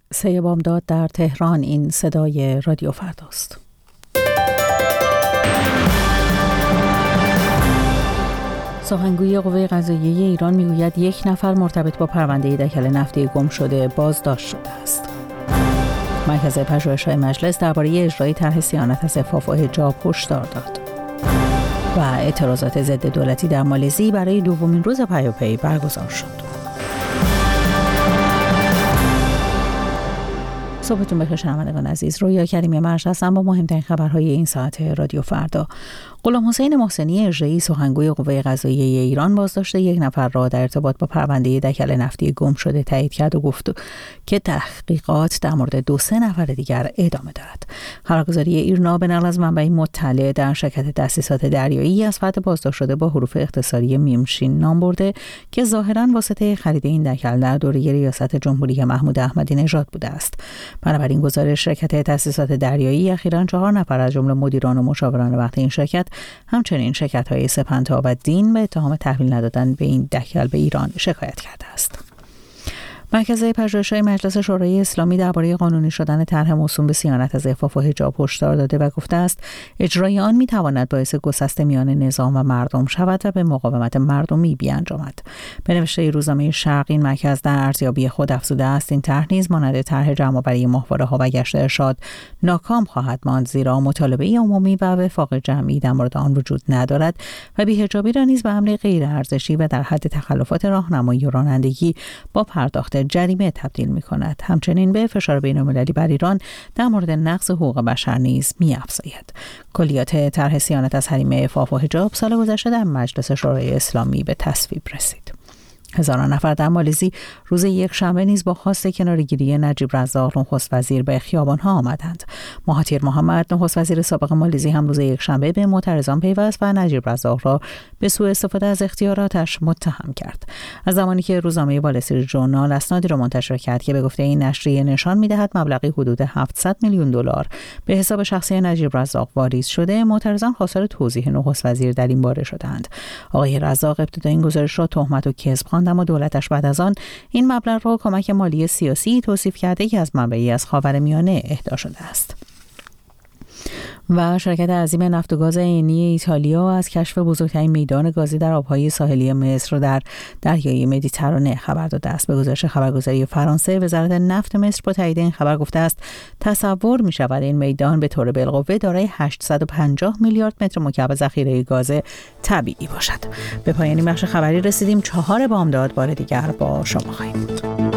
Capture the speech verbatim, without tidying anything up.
سه بامداد در تهران. این صدای رادیو فرداست. سخنگوی قوه قضاییه ایران میگوید یک نفر مرتبط با پرونده دکل نفتی گم شده بازداشت شده است. مرکز پژوهش‌های مجلس درباره اجرای طرح صیانت از عفاف و حجاب هشدار داد. و اعتراضات ضد دولتی در مالزی برای دومین روز پیاپی برگزار شد. صبحتون بخیر شنوندگان عزیز. رویا کریمی مرش هستم با مهمترین خبرهای این ساعت رادیو فردا. غلام حسین محسنی اجرایی سخنگوی قوه قضاییه ایران بازداشت یک نفر را در ارتباط با پرونده دکل نفتی گم شده تایید کرد و گفت که تحقیقات در مورد دو سه نفر دیگر ادامه دارد. خبرگزاری ایرنا به نقل از منبعی مطلع در شرکت تأسیسات دریایی از فرد بازداشت شده با حروف اختصاری میمشین نام برده که ظاهراً واسطه خرید این دکل در دوره ریاست جمهوری محمود احمدی نژاد بوده است. بنابراین گزارش شرکت تأسیسات دریایی اخیراً چهار نفر از جمله مدیران و مشاوران وقت این شرکت همچنین شرکت‌های سپنتا و دین به اتهام تحویل ندادن به این دکل به ایران شکایت کرده است. مرکز پژوهش‌های مجلس شورای اسلامی درباره قانونی شدن طرح موسوم به صیانت از عفاف و حجاب هشدار داده و گفته است اجرای آن می‌تواند باعث گسسته میان نظام و مردم شود و به مقاومت مردمی بیانجامد. به نوشته روزنامه شرق این مرکز در ارزیابی خود افزوده است این طرح نیز مانند طرح جمع‌آوری ماهواره‌ها و گشت ارشاد ناکام خواهد ماند، زیرا مطالبه عمومی و وفاق جمعی در مورد آن وجود ندارد و بی‌حجابی را نیز به امری غیر ارزشی و در حد تخلفات راهنمایی و رانندگی با پرداخت جریمه تبدیل می کند. همچنین به فشار بین المللی بر ایران در مورد نقض حقوق بشر نیز می افزاید. کلیات طرح صیانت از حریم عفاف و حجاب سال گذشته در مجلس شورای اسلامی به تصویب رسید. هزاران نفر در مالزی روز یک شنبه نیز با خواست کناره‌گیری نجیب رزاق نخست وزیر به خیابان‌ها آمدند. مهاتیر محمد نخست وزیر سابق مالزی هم روز یک شنبه به معترضان پیوست و نجیب رزاق را به سوء استفاده از اختیاراتش متهم کرد. از زمانی که روزنامه وال استریت ژورنال اسنادی را منتشر کرد که به گفته این نشریه نشان می‌دهد مبلغی حدود هفتصد میلیون دلار به حساب شخصی نجیب رزاق واریز شده، معترضان خواستار توضیح نخست وزیر در این باره شدند. آقای رزاق ابتدا این گزارش را تهمت و کذب اما دولتش بعد از آن این مبلغ را کمک مالی سیاسی توصیف کرده که از منبعی از خاورمیانه اهدا شده است. و شرکت عظیم نفت و گاز عینی ایتالیا از کشف بزرگترین میدان گازی در آبهای ساحلی مصر در دریای مدیترانه خبر داده است. به گزارش خبرگزاری فرانسه، وزارت نفت مصر با تایید این خبر گفته است تصور می شود این میدان به طور بالقوه دارای هشتصد و پنجاه میلیارد متر مکعب ذخیره گاز طبیعی باشد. به پایان بخش خبری رسیدیم. چهار بامداد بار دیگر با شما خواهیم بود.